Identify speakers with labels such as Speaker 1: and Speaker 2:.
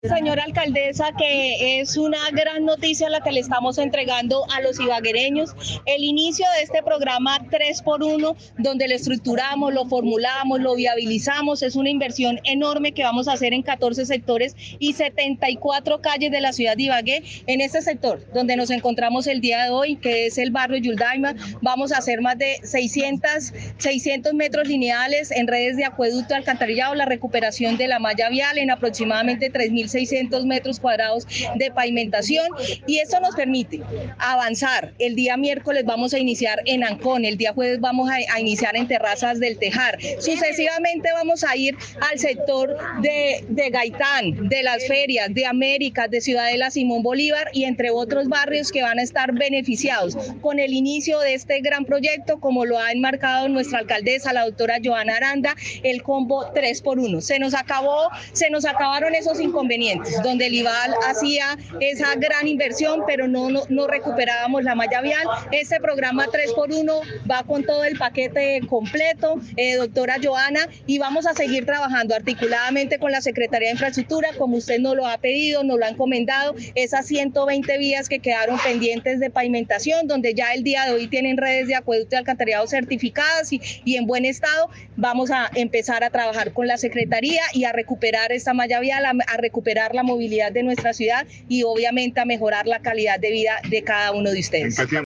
Speaker 1: Señora alcaldesa, que es una gran noticia la que le estamos entregando a los ibaguereños, el inicio de este programa 3x1, donde lo estructuramos, lo formulamos, lo viabilizamos, es una inversión enorme que vamos a hacer en 14 sectores y 74 calles de la ciudad de Ibagué. En este sector, donde nos encontramos el día de hoy, que es el barrio Yuldaima, vamos a hacer más de 600 metros lineales en redes de acueducto, alcantarillado, la recuperación de la malla vial en aproximadamente 3.600 metros cuadrados de pavimentación, y esto nos permite avanzar. El día miércoles vamos a iniciar en Ancón, el día jueves vamos a iniciar en Terrazas del Tejar, sucesivamente vamos a ir al sector de Gaitán, de las ferias, de Américas, de Ciudadela Simón Bolívar y entre otros barrios que van a estar beneficiados con el inicio de este gran proyecto, como lo ha enmarcado nuestra alcaldesa, la doctora Joana Aranda, el combo 3x1. Se nos acabaron esos inconvenientes, donde el IVAL hacía esa gran inversión, pero no recuperábamos la malla vial. Este programa 3x1 va con todo el paquete completo, doctora Joana, y vamos a seguir trabajando articuladamente con la Secretaría de Infraestructura, como usted nos lo ha pedido, nos lo ha encomendado, esas 120 vías que quedaron pendientes de pavimentación, donde ya el día de hoy tienen redes de acueducto y alcantarillado certificadas y en buen estado. Vamos a empezar a trabajar con la Secretaría y a recuperar esta malla vial, a recuperar la movilidad de nuestra ciudad y obviamente a mejorar la calidad de vida de cada uno de ustedes.